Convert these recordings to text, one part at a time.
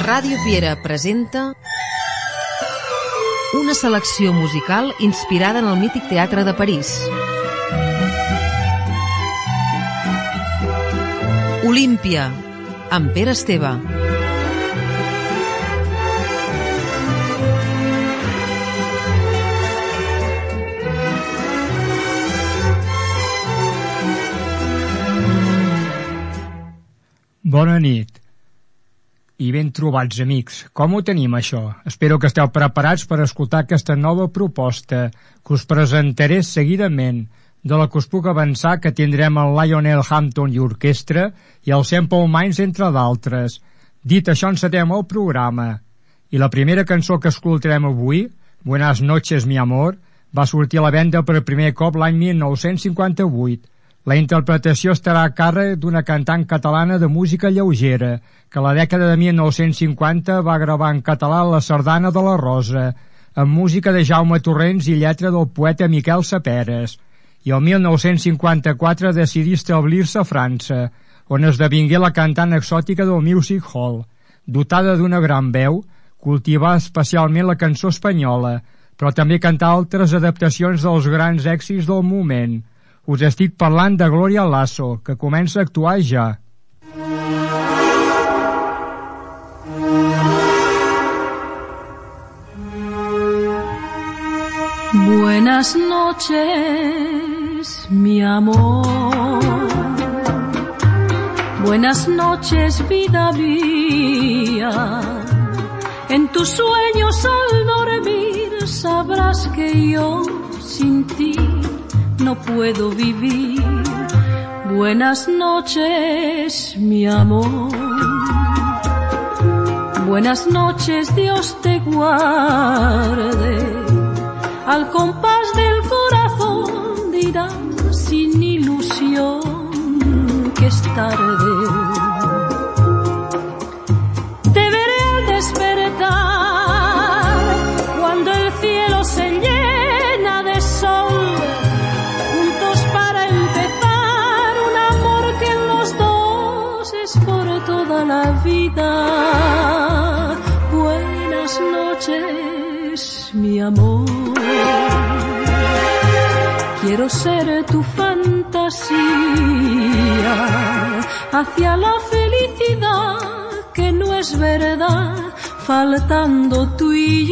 Ràdio Piera presenta una selecció musical inspirada en el mític teatre de París. Olímpia, amb Pere Esteve. Bona nit i ben trobats, amics. Com ho tenim, això? Espero que esteu preparats per escoltar aquesta nova proposta que us presentaré seguidament, de la que us puc avançar que tindrem el Lionel Hampton i orquestra i el Simple Minds, entre d'altres. Dit això, encetem el programa. I la primera cançó que escoltarem avui, Buenas noches, mi amor, va sortir a la venda per primer cop l'any 1958. La interpretació estarà a càrrec d'una cantant catalana de música lleugera, que a la dècada de 1950 va gravar en català la Sardana de la Rosa, amb música de Jaume Torrents i lletra del poeta Miquel Saperes. I el 1954 decidí establir-se a França, on esdevingué la cantant exòtica del Music Hall. Dotada d'una gran veu, cultivà especialment la cançó espanyola, però també cantà altres adaptacions dels grans èxits del moment. Us estic parlant de Gloria Lasso, que comença a actuar ja. Buenas noches, mi amor. Buenas noches, vida mía. En tus sueños al dormir sabrás que yo sin ti no puedo vivir. Buenas noches, mi amor. Buenas noches, Dios te guarde. Al compás del corazón dirá sin ilusión que es tarde. Te veré al despertar cuando el cielo se llena de sol. Toda la vida. Buenas noches, mi amor. Quiero ser tu fantasía hacia la felicidad que no es verdad, faltando tú y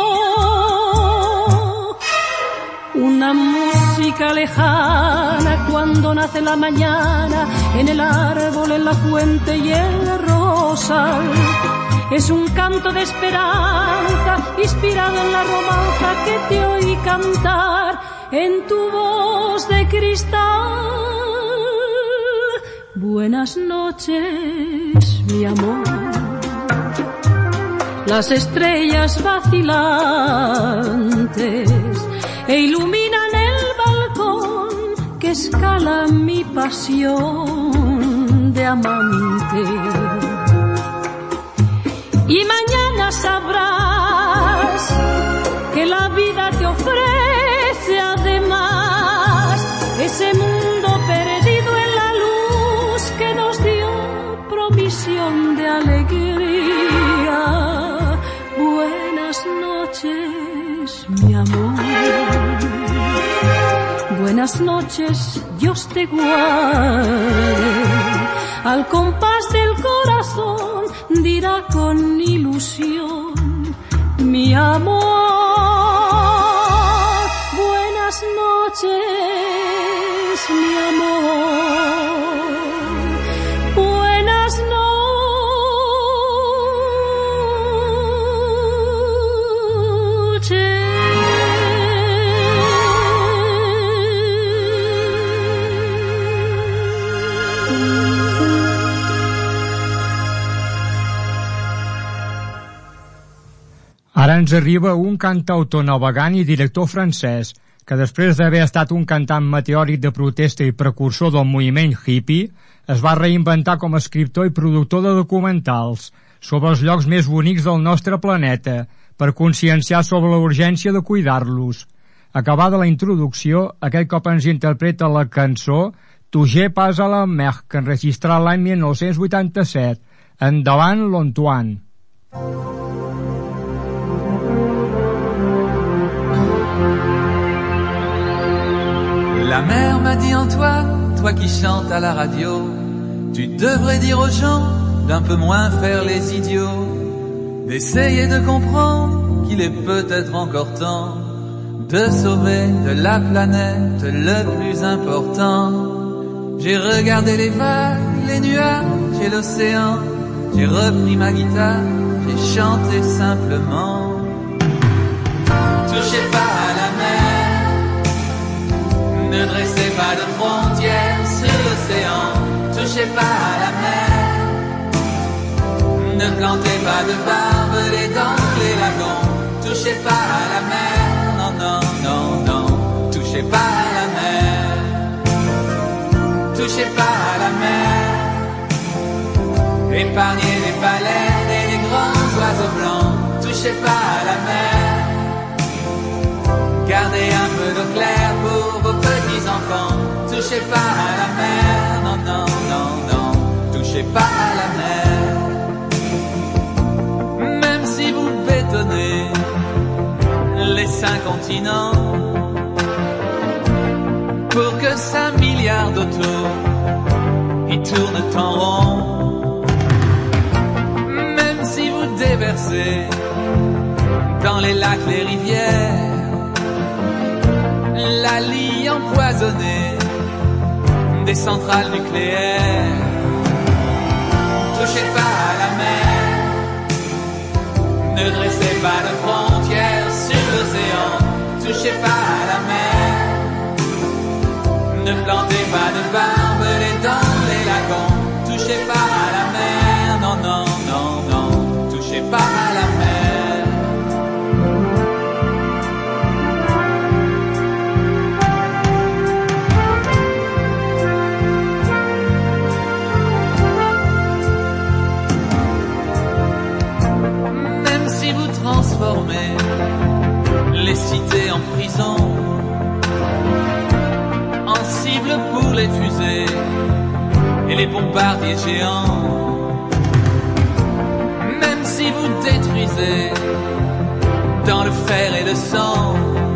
yo. Una música lejana cuando nace la mañana, en el árbol, en la fuente y el rosal. Es un canto de esperanza inspirado en la romanza que te oí cantar en tu voz de cristal. Buenas noches, mi amor. Las estrellas vacilantes iluminan el balcón que escala mi pasión de amante. Y mañana sabrás que la vida te ofrece además ese mundo perdido en la luz que nos dio provisión de alegría. Buenas noches, mi amor. Buenas noches, Dios te guarde. Al compás del corazón dirá con ilusión mi amor. Buenas noches, mi amor. Buenas noches. Ara ens arriba un cantautor navegant i director francès, que després d'haver estat un cantant meteòric de protesta i precursor del moviment hippie, es va reinventar com a escriptor i productor de documentals sobre els llocs més bonics del nostre planeta, per conscienciar sobre la urgència de cuidar-los. Acabada la introducció, aquest cop ens interpreta la cançó Touché pas à la mer, que enregistrà l'any 1987. Endavant, l'Antoine. La mère m'a dit Antoine, toi qui chantes à la radio, tu devrais dire aux gens d'un peu moins faire les idiots, d'essayer de comprendre qu'il est peut-être encore temps de sauver de la planète le plus important. J'ai regardé les vagues, les nuages et l'océan, j'ai repris ma guitare, j'ai chanté simplement. Touchez pas à la mer, ne dressez pas de frontières sur l'océan. Touchez pas à la mer, ne plantez pas de barbelés dans les lagons. Touchez pas à la mer, non, non, non, non. Touchez pas à la mer, touchez pas à la mer. Épargnez les baleines et les grands oiseaux blancs. Touchez pas à la mer, gardez un peu d'eau claire pour vos petits-enfants. Touchez pas à la mer, non, non, non, non. Touchez pas à la mer. Même si vous bétonnez les 5 continents pour que 5 milliards d'autos y tournent en rond. Même si vous déversez dans les lacs, les rivières, la lie empoisonnée des centrales nucléaires. Touchez pas à la mer, ne dressez pas de frontières sur l'océan. Touchez pas à la mer, ne plantez pas de barbelés dans les lagons. Touchez pas à la mer, non, non, non, non. Touchez pas à la mer. Même si vous transformez les cités en prison, en cible pour les fusées et les bombardiers géants, même si vous détruisez dans le fer et le sang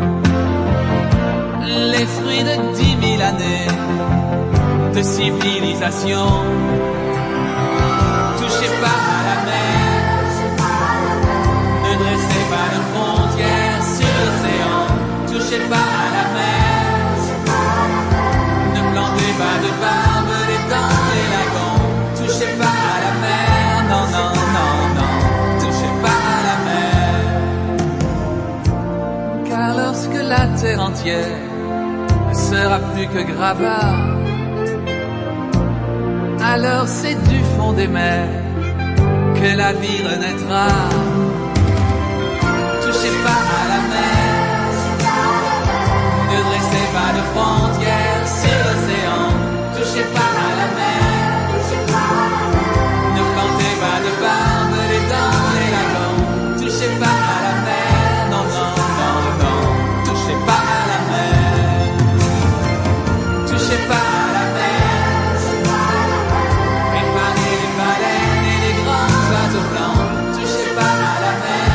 les fruits de 10 000 années de civilisation. Touchez pas à la mer, ne dressez pas de frontières sur l'océan. Touchez pas à la mer, ne plantez pas de barbelés dans les lagons. Touchez pas à la mer, non, non, non, non. Touchez pas à la mer. Car lorsque la terre entière ne sera plus que gravat, alors c'est du fond des mers que la vie renaîtra. Touchez pas à la mer, ne dressez pas de frontières sur l'océan. Touchez pas à la mer, ne plantez pas de barbelés dans les lagons. Touchez pas à la mer, non, non, non, non. Touchez pas à la mer, touchez pas à la mer. Épargnez les baleines et les grands oiseaux blancs. Touchez pas à la mer,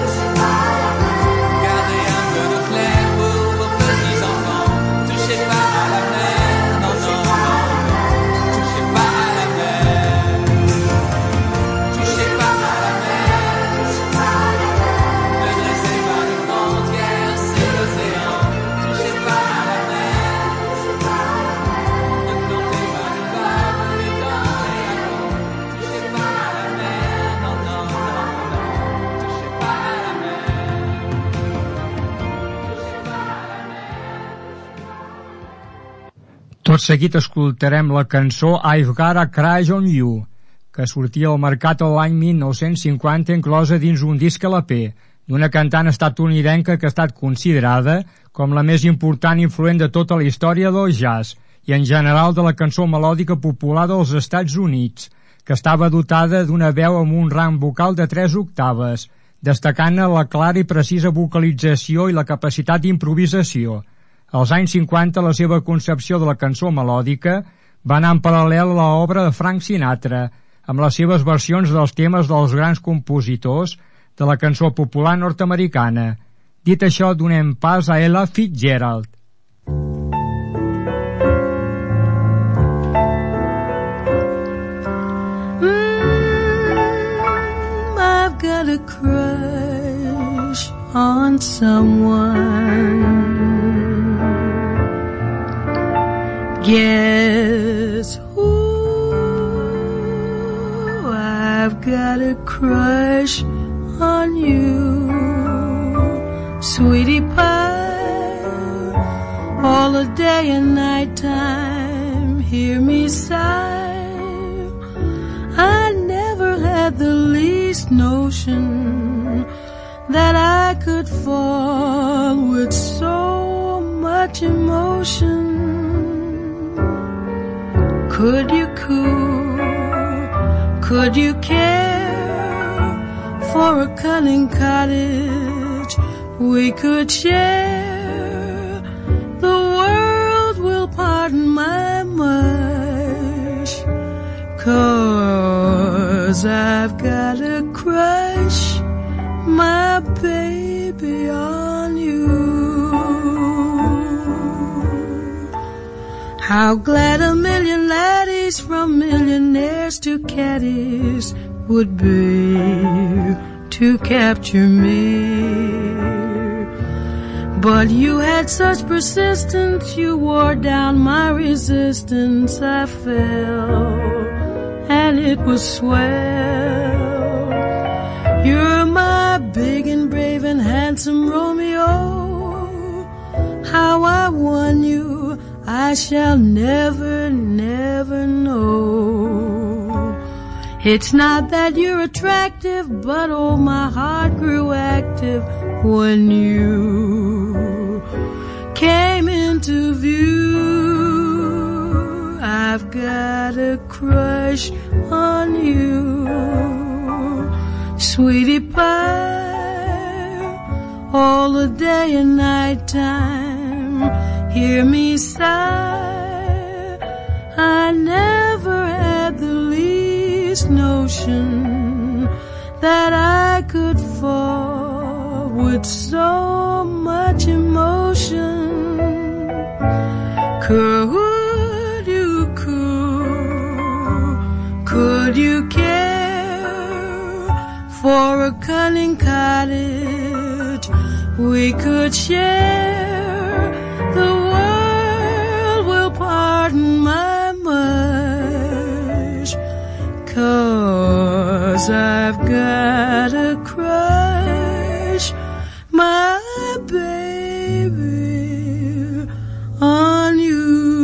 gardez un peu d'eau claire pour vos petits-enfants. Touchez pas à la mer, non, non, non, non. Touchez pas à la mer, touchez pas à la mer. Ne dressez pas de frontières sur l'océan. Touchez pas à la mer, ne plantez pas de barbelés dans les lagons. Touchez pas à la mer, non, non, non, non. Touchez pas à la mer, touchez pas à la mer. Tot seguit escoltarem la cançó I've Got a Crush on You, que sortia al mercat l'any 1950 inclosa dins un disc LP d'una cantant estatunidenca que ha estat considerada com la més important i influent de tota la història del jazz i en general de la cançó melòdica popular dels Estats Units, que estava dotada d'una veu amb un rang vocal de 3 octaves, destacant-ne la clara i precisa vocalització i la capacitat d'improvisació. Als anys 50 la seva concepció de la cançó melòdica va anar en paral·lel a l'obra de Frank Sinatra, amb les seves versions dels temes dels grans compositors de la cançó popular nord-americana. Dit això, donem pas a Ella Fitzgerald. I've got a crush on someone. Guess who? I've got a crush on you, sweetie pie. All the day and night time, hear me sigh. I never had the least notion that I could fall with so much emotion. Could you coo? Could you care for a cunning cottage we could share? The world will pardon my mush, 'cause I've got a crush, my baby, on you. How glad a million laddies from millionaires to caddies would be to capture me. But you had such persistence, you wore down my resistance. I fell, and it was swell. You're my big and brave and handsome Romeo. How I won you, I shall never, never know. It's not that you're attractive, but oh, my heart grew active when you came into view. I've got a crush on you, sweetie pie. All the day and night time, hear me sigh. I never had the least notion that I could fall with so much emotion. Could you coo? Could you care for a cunning cottage we could share? The world will pardon my mush, 'cause I've got a crush, my baby, on you.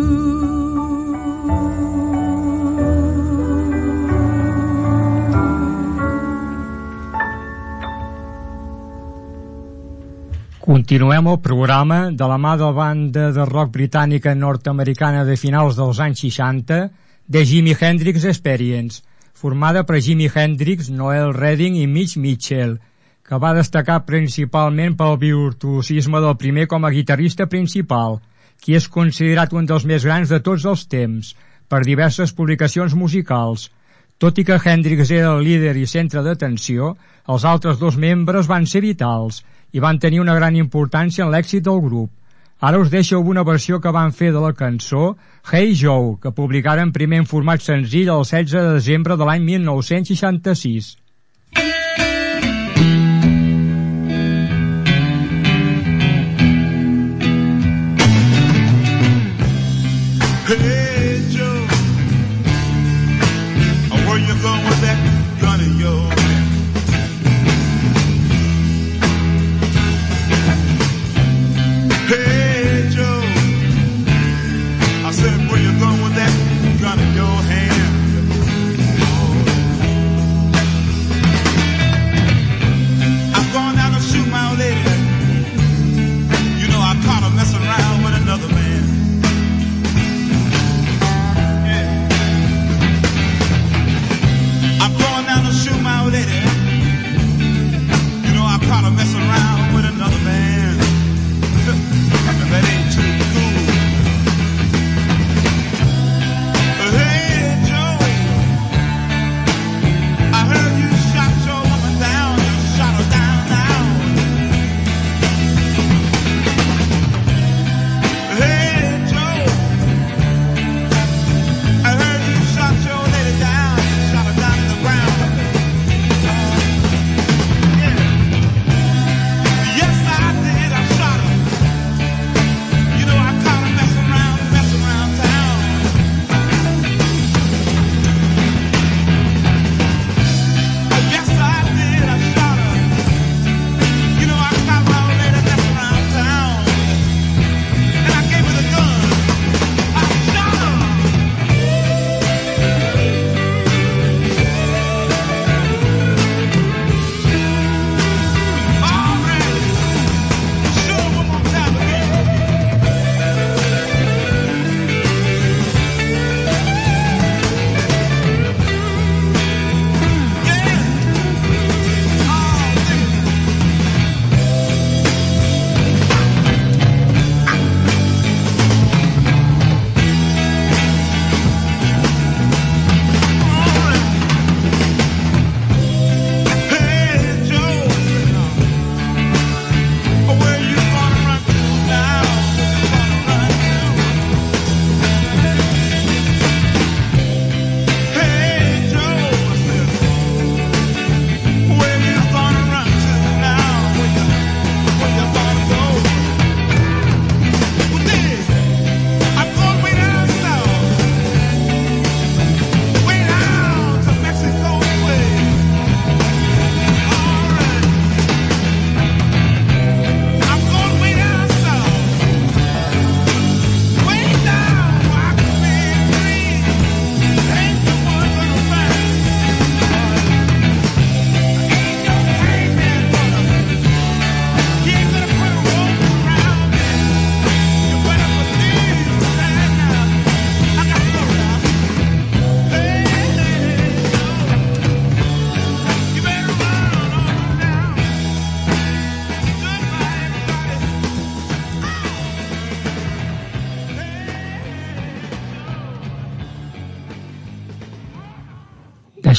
Continuem el programa de la mà de la banda de rock britànica nord-americana de finals dels anys 60, The Jimi Hendrix Experience, formada per Jimi Hendrix, Noel Redding i Mitch Mitchell, que va destacar principalment pel virtuosisme del primer com a guitarrista principal, qui és considerat un dels més grans de tots els temps, per diverses publicacions musicals. Tot i que Hendrix era el líder i centre d'atenció, els altres dos membres van ser vitals i van tenir una gran importància en l'èxit del grup. Ara us deixo una versió que van fer de la cançó Hey Joe, que publicaren primer en format senzill el 16 de desembre de l'any 1966. Hey Joe, where you going with that gun of yours? Hey Joe, I said, where you going with that gun in your hand? I'm going out to shoot my old lady. You know I caught her messing around with another man.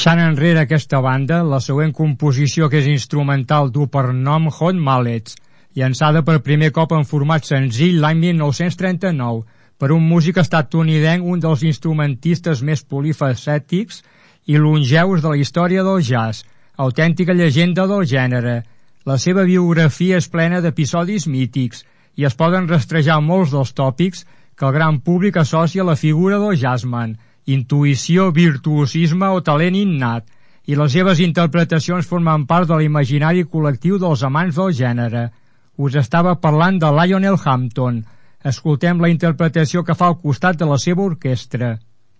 Deixant enrere aquesta banda, la següent composició, que és instrumental, du per nom Hot Mallets, llançada per primer cop en format senzill l'any 1939 per un músic estatunidenc, un dels instrumentistes més polifacètics i longeus de la història del jazz, autèntica llegenda del gènere. La seva biografia és plena d'episodis mítics i es poden rastrejar molts dels tòpics que el gran públic associa a la figura del jazzman: intuïció, virtuosisme o talent innat, i les seves interpretacions formen part de l'imaginari col·lectiu dels amants del gènere. Us estava parlant de Lionel Hampton. Escoltem la interpretació que fa al costat de la seva orquestra.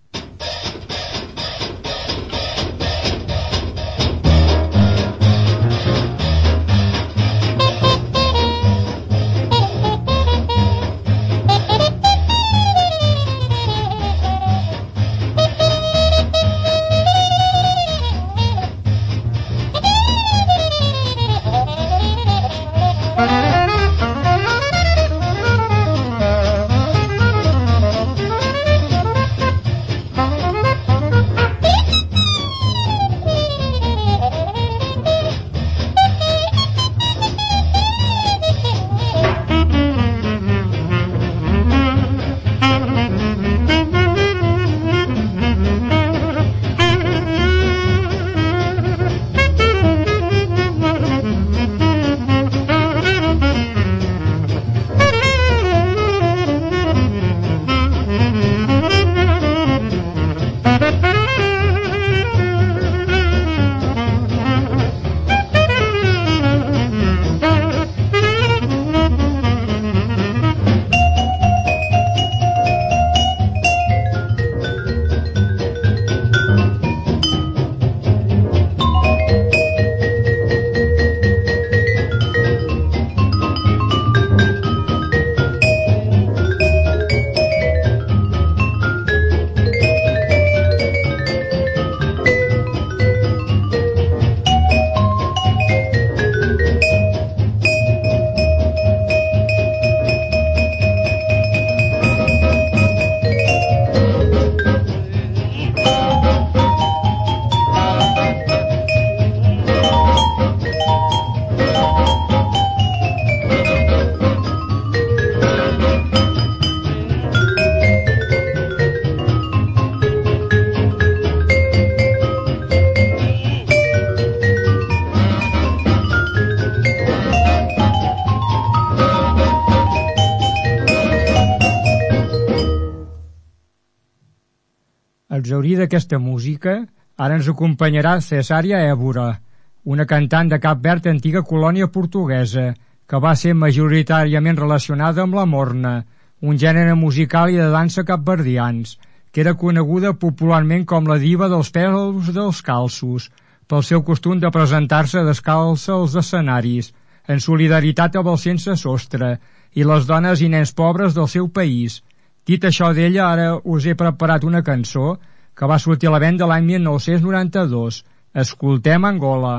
Exhaurí d'aquesta música, ara ens acompanyarà Cesària Évora, una cantant de Cap Verd, antiga colònia portuguesa, que va ser majoritàriament relacionada amb la morna, un gènere musical i de dansa capverdians, que era coneguda popularment com la diva dels pèls dels calços, pel seu costum de presentar-se descalça als escenaris, en solidaritat amb els sense sostre i les dones i nens pobres del seu país. Dit això d'ella, ara us he preparat una cançó que va sortir a la venda l'any 1992. Escoltem Angola.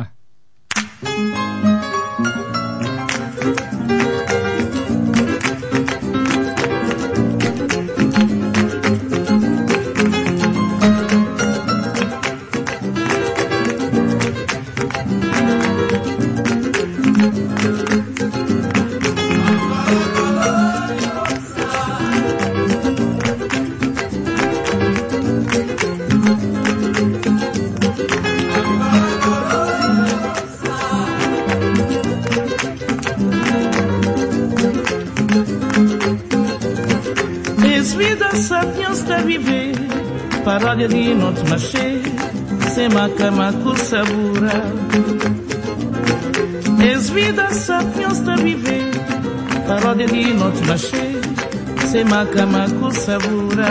Paródia de noite machê, sem macamaco sabura. És vida sapiens de viver. Paródia de noite machê, sem macamaco sabura.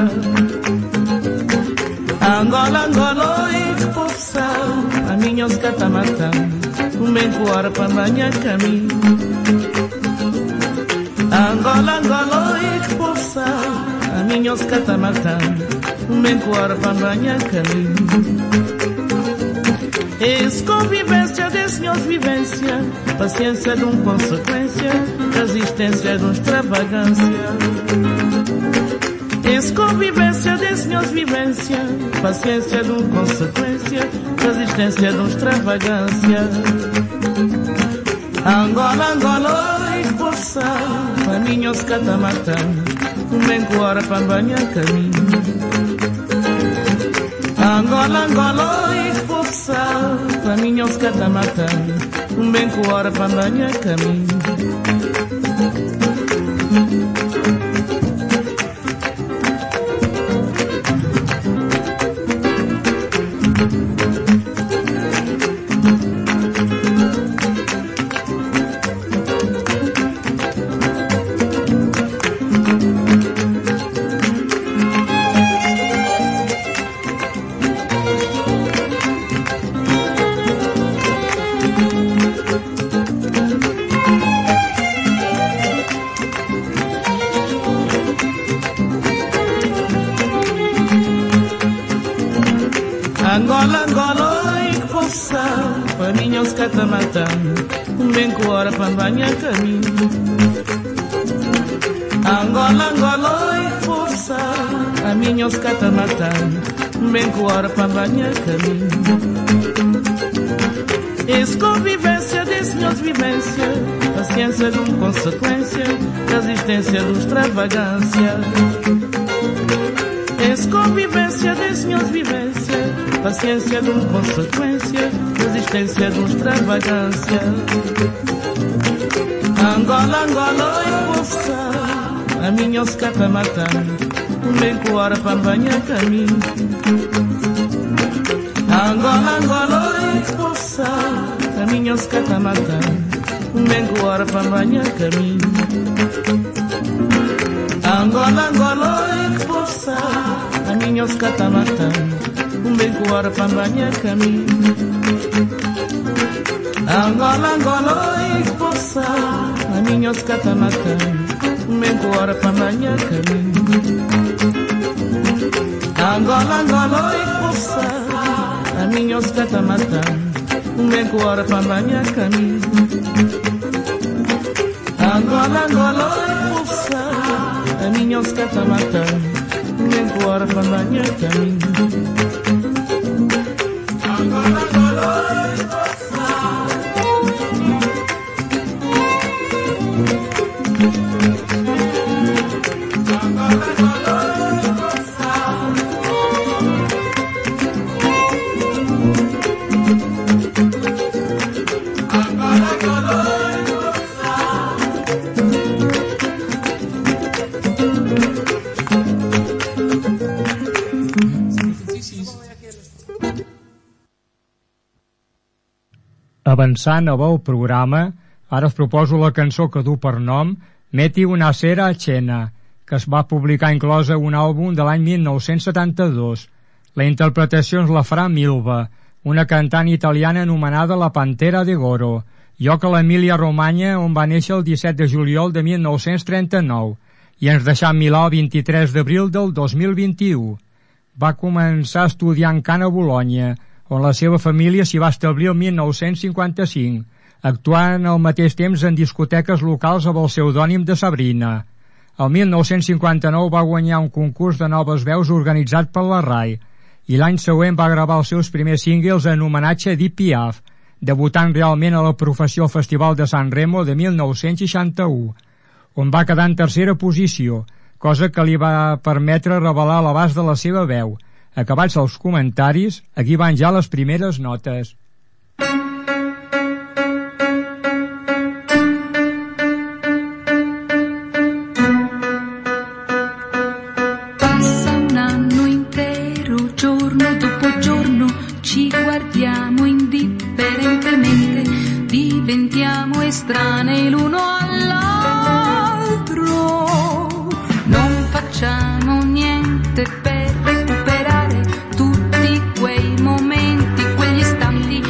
Angola, Angola, e que poção, a minha os catamatão, bem coar para banhar caminho. Angola, Angola, e que poção, a minha os catamatão, bem coar para banhar caminho. Esse convivência de senhores vivência, paciência de consequência, resistência de extravagância. Es convivência de senhores vivência, paciência de consequência, resistência de extravagância. Angola, Angola, expulsar, caminhos catamatã, bem que hora para banhar caminho. Angola, Angola, expulsar, caminhos catamatã, bem que hora para banhar caminho. Angola, Angola, expulsar, caminhos catamatã, bem que hora para banhar caminho. Angola, Angola, expulsar, caminhos catamatã, bem que hora para banhar caminho. Es convivência de senhores vivência, paciência de consequência, resistência de extravagância. Es convivência de senhores vivência, paciência de consequência, resistência de extravagância. Angola, Angola, expulsar, a minha os catamatã, bem que hora para banhar caminho. Angola, Angola, expulsar, a minha os catamatã, bem que hora para banhar caminho. Angola, Angola, expulsar, a minha os catamatã, bem que hora para banhar caminho. Angola, Angola, expulsar, a minha os catamatã, bem que hora para banhar caminho. Angola, Angola, expulsar, a minha os catamatã, bem que hora para banhar caminho. Angola, Angola, expulsar, a minha os catamatã, bem que hora para banhar caminho. Angola, Angola, expulsar. Avançant a el programa, ara us proposo la cançó que du per nom Meti una sera a Cena, que es va publicar inclosa un àlbum de l'any 1972. La interpretació ens la farà Milva, una cantant italiana anomenada la Pantera de Goro, lloc a l'Emília-Romanya on va néixer el 17 de juliol de 1939 i ens deixà a Milà el 23 d'abril del 2021. Va començar estudiant cant a Bologna, on la seva família s'hi va establir el 1955, actuant al mateix temps en discoteques locals amb el pseudònim de Sabrina. El 1959 va guanyar un concurs de noves veus organitzat per la RAI i l'any següent va gravar els seus primers singles en homenatge a Edith Piaf, debutant realment a la professió al Festival de San Remo de 1961, on va quedar en tercera posició, cosa que li va permetre revelar l'abast de la seva veu. Acabats els comentaris, aquí van ja les primeres notes. Passa un anno intero, giorno dopo giorno, ci guardiamo indifferentemente, diventiamo estranei l'uno all'altro, non facciamo niente per recuperare tutti quei momenti, quegli istanti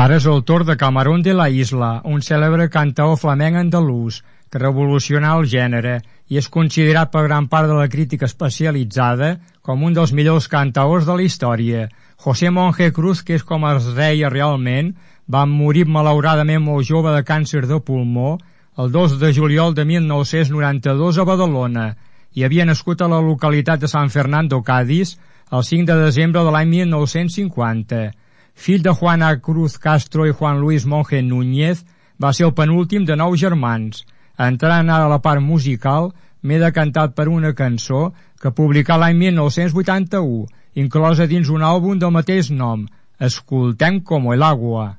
Ara és el torn de Camarón de la Isla, un cèlebre cantaor flamenc andalús que revolucionà el gènere i és considerat per gran part de la crítica especialitzada com un dels millors cantaors de la història. José Monje Cruz, que és com es deia realment, va morir malauradament molt jove de càncer de pulmó el 2 de juliol de 1992 a Badalona i havia nascut a la localitat de San Fernando, Cádiz, el 5 de desembre de l'any 1950. Fill de Juana Cruz Castro i Juan Luis Monje Núñez, va ser el penúltim de 9 germans. Entrant ara a la part musical, m'he decantat per una cançó que publicà l'any 1981, inclosa dins un àlbum del mateix nom, Escoltem como el agua.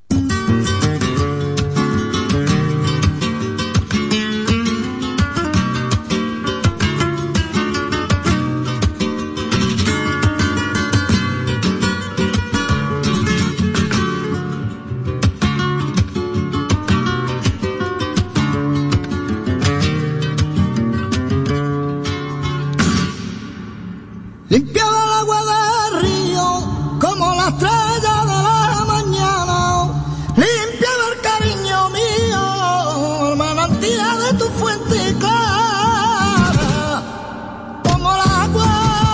Limpiaba el agua del río como la estrella de la mañana. Limpiaba el cariño mío, el manantial de tu fuente clara. Como el agua,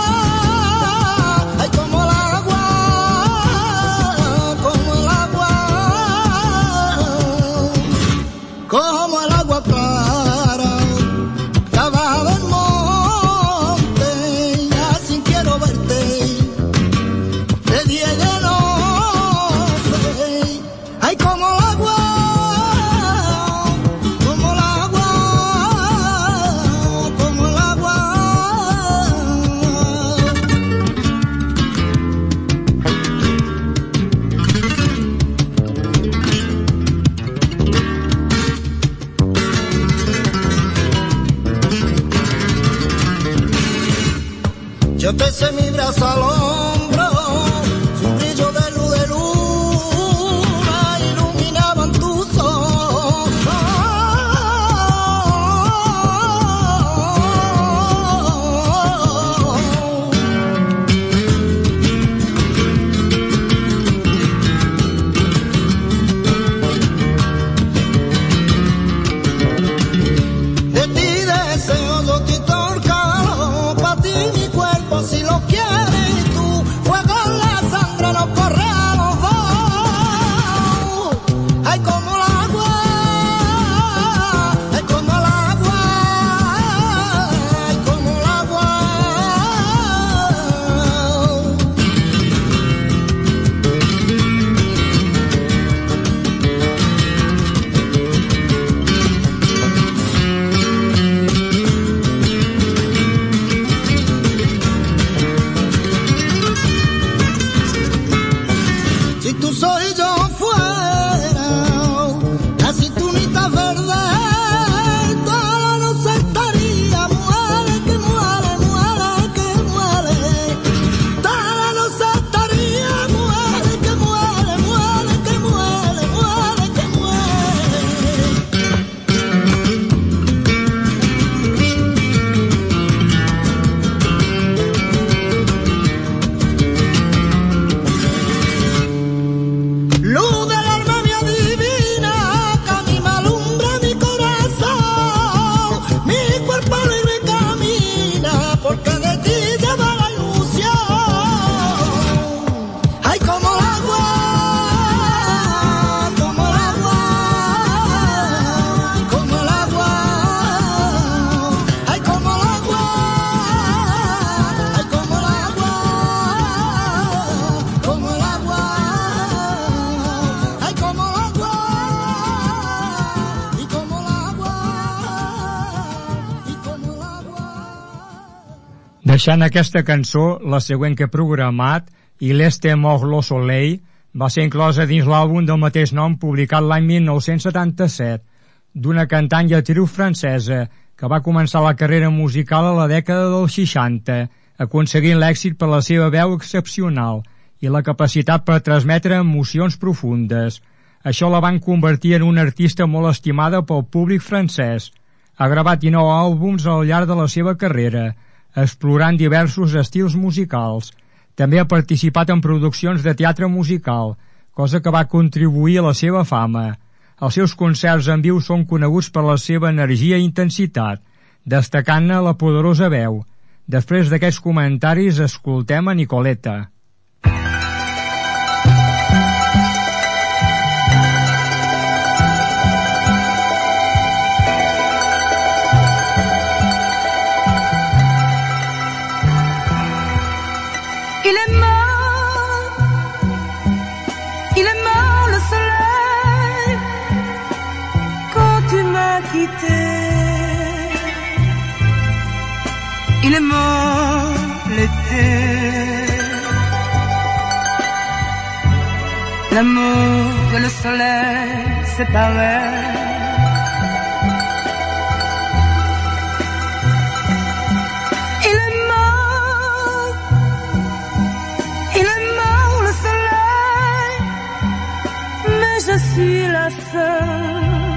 ay, como el agua, como el agua, como el agua clara. Cava del monte, así quiero verte, de día y de noche. Ay, como el agua, como el agua, como el agua. Yo te sé mi brazo al hombro, su brillo de luna iluminaban tus ojos. De ti deseo, yo te torcalo, pa' ti mi cuerpo si lo quieres tú, fuego en la sangre nos corre a los dos. Ay, como el agua, ay, como el agua, ay, como el agua. Si tú soy yo fuera, la cinturita verde, toda la noche estaría, muere que muere, muere que muere. Toda la noche estaría, muere que muere, muere que muere, muere que luz del alma mía divina, que a mí me alumbra mi corazón, mi cuerpo libre camina, porque de ti lleva la ilusión. Ay, como el agua, como el agua, como el agua, ay, como el agua, ay, como el agua, como el agua. Ay, como el agua, y como el agua, y como el agua. Deixant aquesta cançó, la següent que he programat, I l'Este mort lo soleil, va ser inclosa dins l'àlbum del mateix nom publicat l'any 1977, d'una cantant i actriu francesa que va començar la carrera musical a la dècada dels 60, aconseguint l'èxit per la seva veu excepcional i la capacitat per transmetre emocions profundes. Això la van convertir en una artista molt estimada pel públic francès. Ha gravat 19 àlbums al llarg de la seva carrera, explorant diversos estils musicals. També ha participat en produccions de teatre musical, cosa que va contribuir a la seva fama. Els seus concerts en viu són coneguts per la seva energia i intensitat, destacant-ne la poderosa veu. Després d'aquests comentaris, escoltem a Nicoleta. Il est mort le soleil quand tu m'as quitté. Il est mort l'été. L'amour et le soleil séparés. Je suis la seule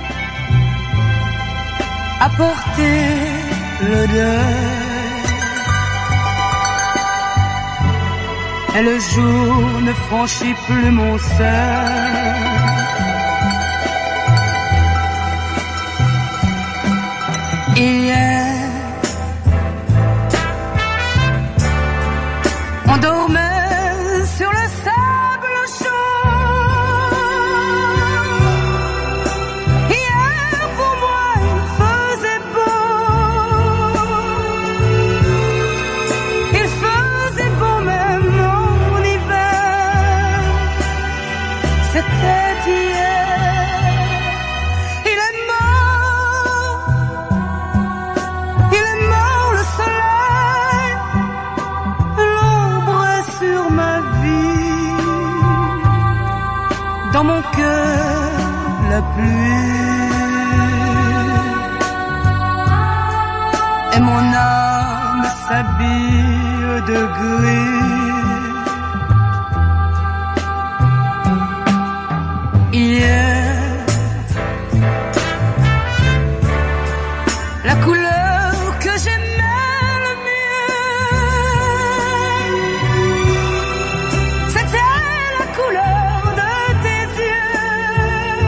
à porter le deuil. Et le jour ne franchit plus mon seuil. Hier, on dormait sur le sable chaud. Dans mon cœur la pluie et mon âme s'habille de gris. Hier, la couleur que j'aimais le mieux, c'était la couleur de tes yeux.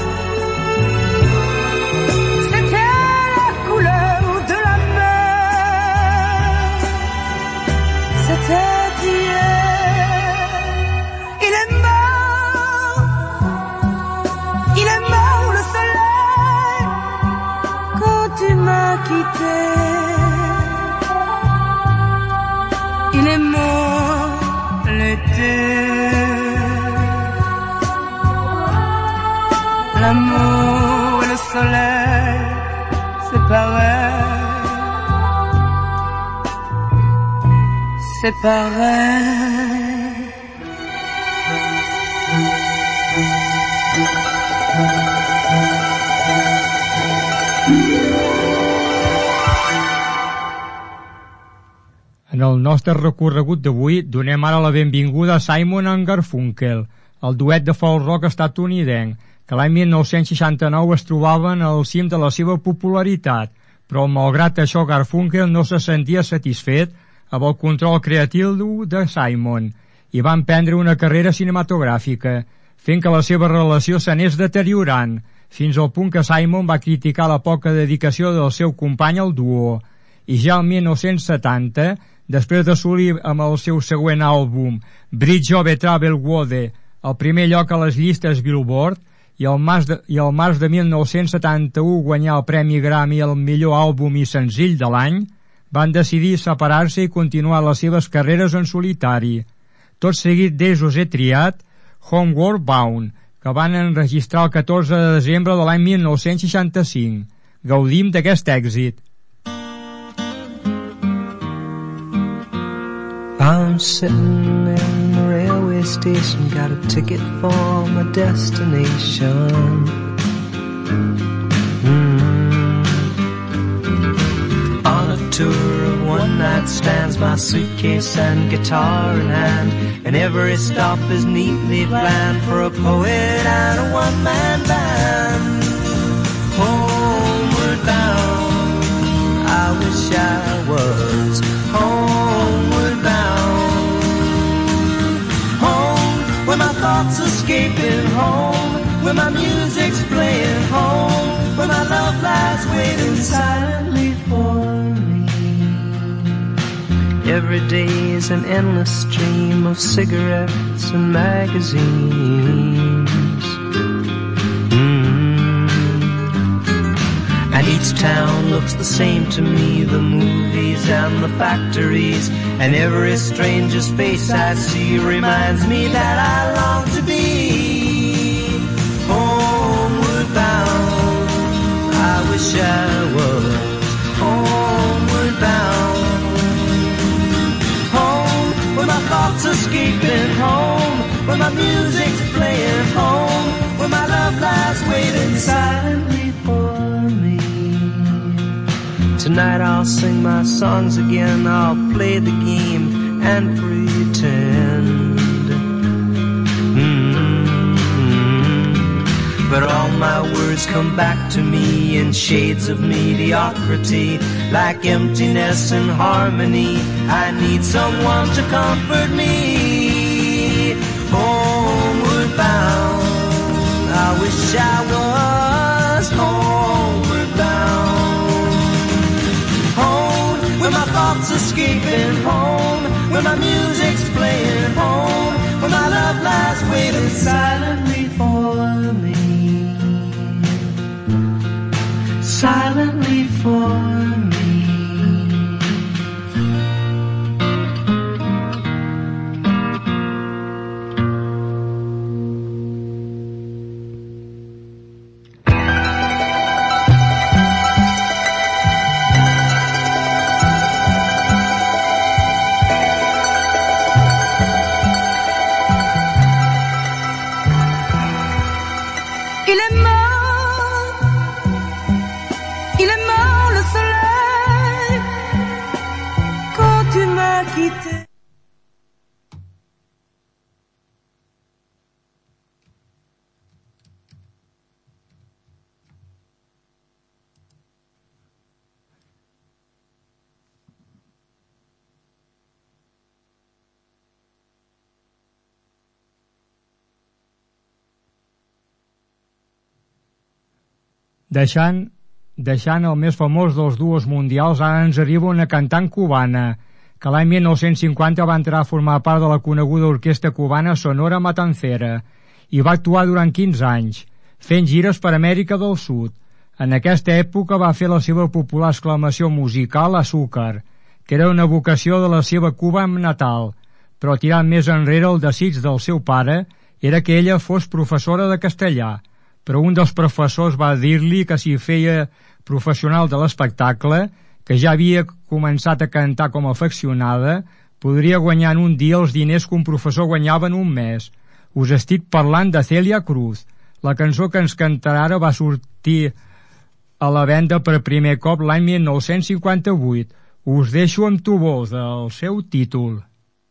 C'était la couleur de la mer. C'était hier. Il est mort le soleil quand tu m'as quitté. Il est mort l'été. L'amour et le soleil séparés. En el nostre recorregut d'avui donem ara la benvinguda a Simon & Garfunkel, el duet de folk rock estatunidenc, que l'any 1969 es trobaven al cim de la seva popularitat, però malgrat això Garfunkel no se sentia satisfet amb el control creatiu de Simon i va emprendre una carrera cinematogràfica, fent que la seva relació s'anés deteriorant, fins al punt que Simon va criticar la poca dedicació del seu company al duo. I ja el 1970, després d'assolir amb el seu següent àlbum Bridge Over Troubled Water el primer lloc a les llistes Billboard i al març de 1971 guanyar el Premi Grammy al millor àlbum i senzill de l'any, van decidir separar-se i continuar les seves carreres en solitari. Tot seguit d'ells he triat Homeward Bound, que van enregistrar el 14 de desembre de l'any 1965. Gaudim d'aquest èxit. I'm sitting in the railway station, got a ticket for my destination. On a tour of one-night stands, my suitcase and guitar in hand, and every stop is neatly planned for a poet and a one-man band. Homeward bound, I wish I was homeward bound, home where my thoughts are where my music's playing home, where my love lies waiting silently for me. Every day is an endless stream of cigarettes and magazines. And each town looks the same to me, the movies and the factories, and every stranger's face I see reminds me that I long to be homeward bound. I wish I was homeward bound. Home, where my thoughts escaping home, where my music's playing home, where my love lies waiting silently for me. Tonight I'll sing my songs again, I'll play the game and pretend. But all my words come back to me in shades of mediocrity, like emptiness and harmony. I need someone to comfort me. Homeward bound, I wish I was homeward bound. Home, where my thoughts escaping home, where my music's playing home, where my love lies waiting silently for me. Silently for me. Deixant el més famós dels duos mundials, ara ens arriba una cantant cubana, que l'any 1950 va entrar a formar part de la coneguda orquestra cubana Sonora Matancera i va actuar durant 15 anys, fent gires per Amèrica del Sud. En aquesta època va fer la seva popular exclamació musical Azúcar, que era una vocació de la seva Cuba natal, però tirant més enrere el desig del seu pare era que ella fos professora de castellà, però un dels professors va dir-li que si feia professional de l'espectacle, que ja havia començat a cantar com a afeccionada, podria guanyar en un dia els diners que un professor guanyava en un mes. Us estic parlant de Celia Cruz. La cançó que ens cantarà ara va sortir a la venda per primer cop l'any 1958. Us deixo amb tu vols, del seu títol.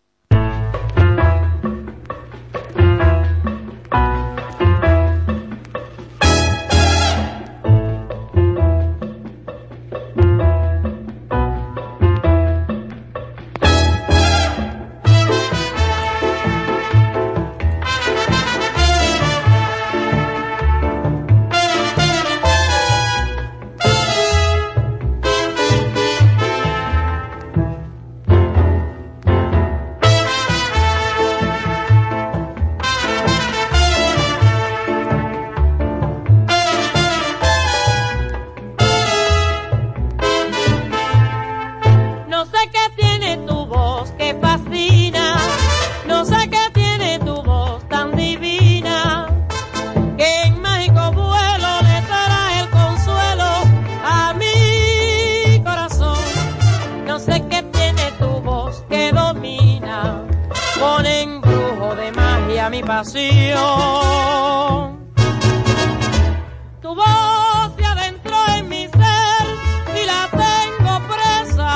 Tu voz se adentró en mi ser y la tengo presa.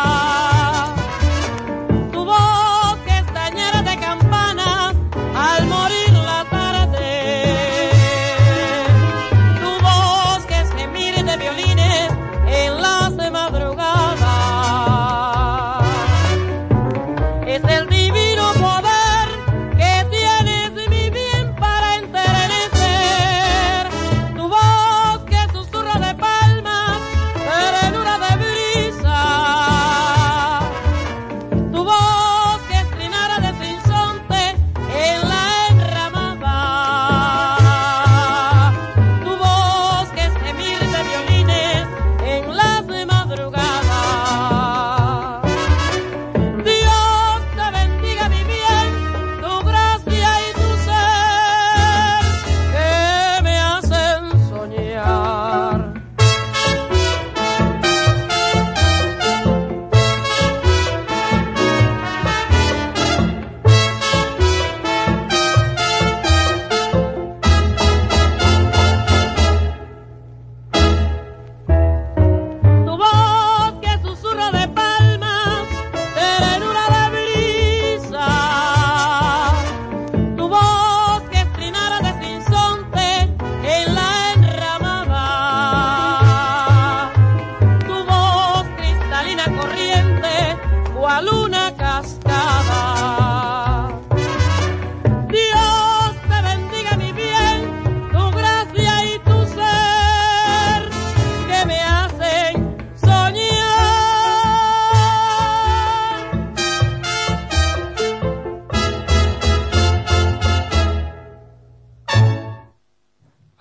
Tu voz que está llena de campanas al morir la tarde. Tu voz que es gemir de violines en las madrugadas. Es el divino poder que tienes mi bien para enterar.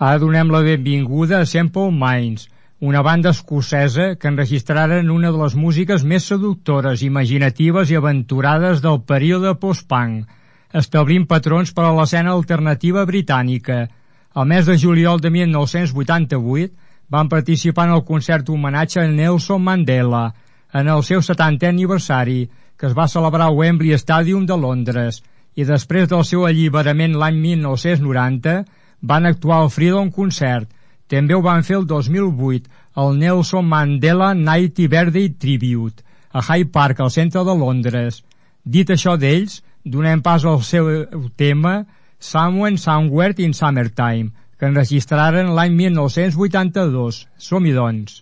Ara donem la benvinguda a Simple Minds, una banda escocesa que enregistraren una de les músiques més seductores, imaginatives i aventurades del període post-punk, establint patrons per a l'escena alternativa britànica. Al mes de juliol de 1988 van participar en el concert homenatge a Nelson Mandela en el seu 70è aniversari, que es va celebrar al Wembley Stadium de Londres, i després del seu alliberament l'any 1990 van actuar al Freedom Concert. També ho van fer el 2008 al Nelson Mandela Night Birthday Tribute a Hyde Park, al centre de Londres. Dit això d'ells, donem pas al seu tema Someone Somewhere in Summertime, que enregistraren l'any 1982. Som-hi, doncs.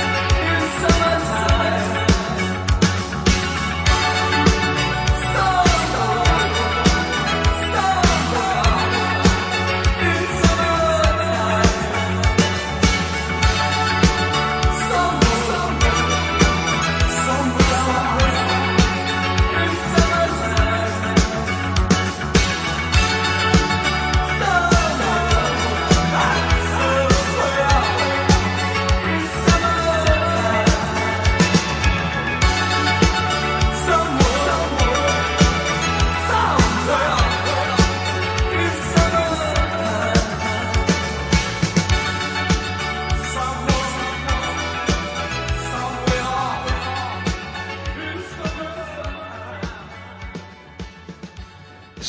So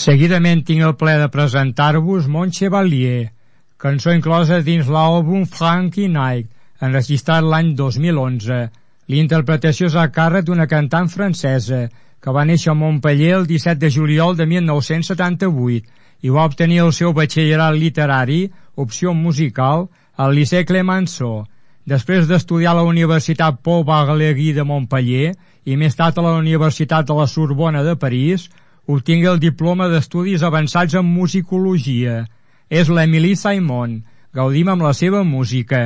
Seguidament tinc el plaer de presentar-vos Mon Chevalier, cançó inclosa dins l'àlbum Frankie Night, enregistrat l'any 2011. L'interpretació és a càrrec d'una cantant francesa que va néixer a Montpellier el 17 de juliol de 1978 i va obtenir el seu batxillerat literari, opció musical, al Lycée Clemenceau. Després d'estudiar a la Universitat Paul Valéry de Montpellier i més tard a la Universitat de la Sorbona de París, obtingué el diploma d'estudis avançats en musicologia. És l'Émilie Simon. Gaudim amb la seva música.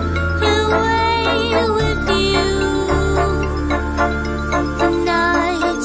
Away with you, the night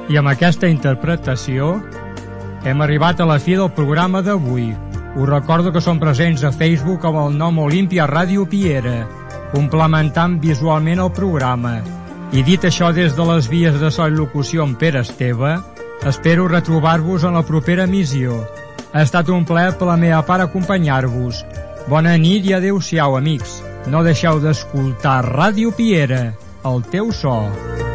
I amb aquesta interpretació hem arribat a la fi del programa d'avui. Us recordo que som presents a Facebook amb el nom Olímpia Ràdio Piera, complementant visualment el programa. I dit això des de les vies de so i locució amb Pere Esteve, espero retrobar-vos en la propera emissió. Ha estat un plaer per la meva part acompanyar-vos. Bona nit i adeu-siau, amics. No deixeu d'escoltar Ràdio Piera, el teu so.